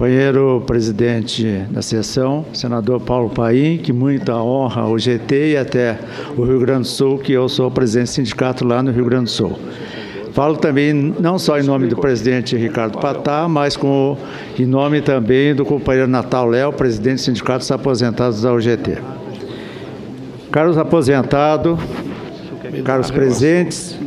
companheiro presidente da sessão, senador Paulo Paim, que muita honra ao GT e até o Rio Grande do Sul, que eu sou presidente do sindicato lá no Rio Grande do Sul. Falo também não só em nome do presidente Ricardo Patá, mas em nome também do companheiro Natal Léo, presidente do Sindicato dos Aposentados da UGT. Caros aposentados, caros presentes,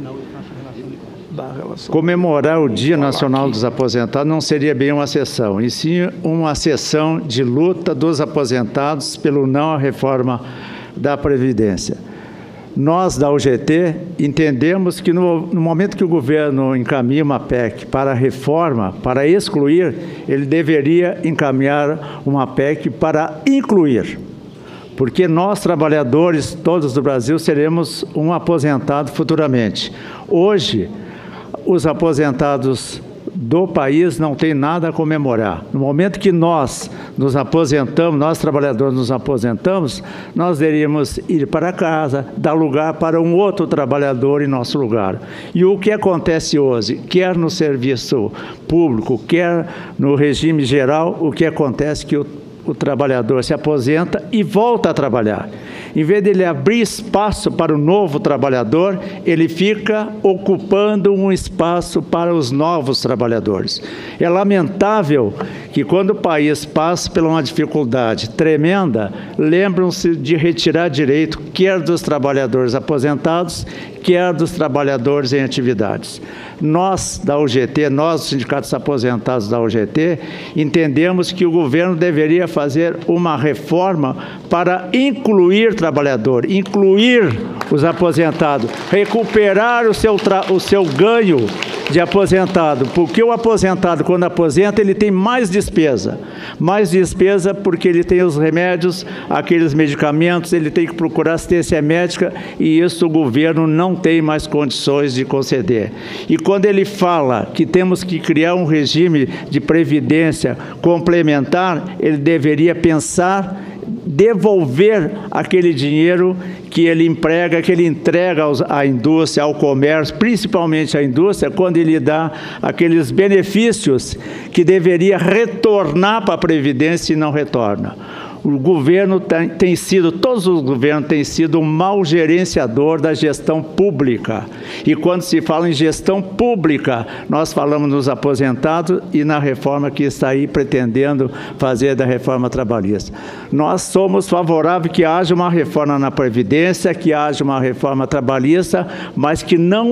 comemorar o Dia Nacional dos Aposentados não seria bem uma sessão, e sim uma sessão de luta dos aposentados pelo não à reforma da Previdência. Nós, da UGT, entendemos que no momento que o governo encaminha uma PEC para reforma, para excluir, ele deveria encaminhar uma PEC para incluir. Porque nós, trabalhadores, todos do Brasil, seremos um aposentado futuramente. Hoje, os aposentados do país não têm nada a comemorar. No momento que nós nos aposentamos, nós trabalhadores nos aposentamos, nós deveríamos ir para casa, dar lugar para um outro trabalhador em nosso lugar. E o que acontece hoje, quer no serviço público, quer no regime geral, o que acontece é que o trabalhador se aposenta e volta a trabalhar. Em vez de ele abrir espaço para o novo trabalhador, ele fica ocupando um espaço para os novos trabalhadores. É lamentável que quando o país passa por uma dificuldade tremenda, lembram-se de retirar direito, quer dos trabalhadores aposentados, quer dos trabalhadores em atividades. Nós, da UGT, nós, os sindicatos aposentados da UGT, entendemos que o governo deveria fazer uma reforma para incluir trabalhador, incluir os aposentados, recuperar o seu ganho de aposentado, porque o aposentado, quando aposenta, ele tem mais despesa porque ele tem os remédios, aqueles medicamentos, ele tem que procurar assistência médica e isso o governo não tem mais condições de conceder. E quando ele fala que temos que criar um regime de previdência complementar, ele deveria pensar devolver aquele dinheiro que ele emprega, que ele entrega à indústria, ao comércio, principalmente à indústria, quando ele dá aqueles benefícios que deveria retornar para a Previdência e não retorna. O governo todos os governos têm sido um mau gerenciador da gestão pública. E quando se fala em gestão pública, nós falamos nos aposentados e na reforma que está aí pretendendo fazer da reforma trabalhista. Nós somos favoráveis que haja uma reforma na Previdência, que haja uma reforma trabalhista, mas que não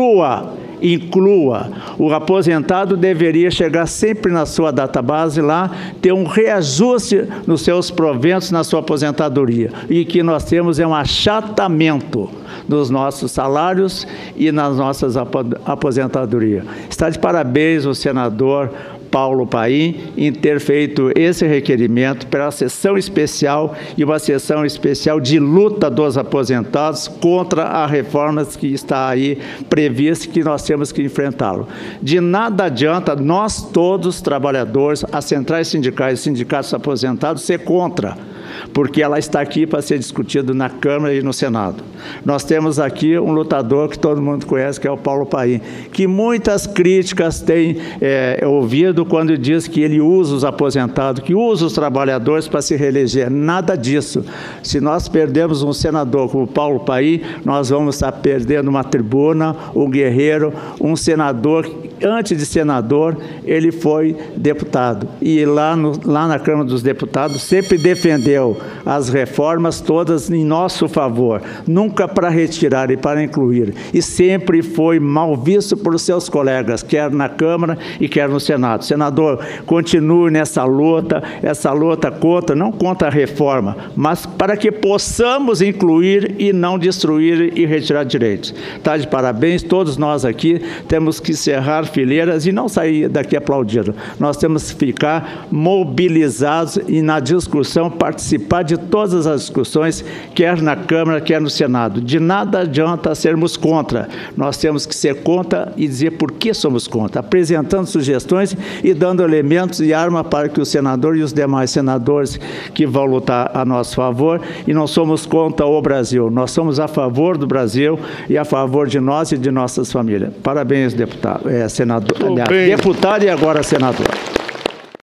inclua. O aposentado deveria chegar sempre na sua database lá, ter um reajuste nos seus proventos na sua aposentadoria. E que nós temos é um achatamento dos nossos salários e nas nossas aposentadorias. Está de parabéns o senador Paulo Paim em ter feito esse requerimento para a sessão especial e uma sessão especial de luta dos aposentados contra a reforma que está aí prevista e que nós temos que enfrentá-lo. De nada adianta nós todos, trabalhadores, as centrais sindicais e sindicatos aposentados, ser contra, porque ela está aqui para ser discutida na Câmara e no Senado. Nós temos aqui um lutador que todo mundo conhece, que é o Paulo Paim, que muitas críticas têm ouvido quando diz que ele usa os aposentados, que usa os trabalhadores para se reeleger. Nada disso. Se nós perdemos um senador como o Paulo Paim, nós vamos estar perdendo uma tribuna, um guerreiro, um senador. Antes de senador, ele foi deputado. E lá na Câmara dos Deputados sempre defendeu as reformas todas em nosso favor, nunca para retirar e para incluir. E sempre foi mal visto por seus colegas, quer na Câmara e quer no Senado. Senador, continue nessa luta contra, não contra a reforma, mas para que possamos incluir e não destruir e retirar direitos. Está de parabéns, todos nós aqui temos que cerrar fileiras e não sair daqui aplaudindo. Nós temos que ficar mobilizados e na discussão participar de todas as discussões, quer na Câmara, quer no Senado. De nada adianta sermos contra. Nós temos que ser contra e dizer por que somos contra, apresentando sugestões e dando elementos e arma para que o senador e os demais senadores que vão lutar a nosso favor, e não somos contra o Brasil, nós somos a favor do Brasil e a favor de nós e de nossas famílias. Parabéns, deputado, senador, deputado e agora senador.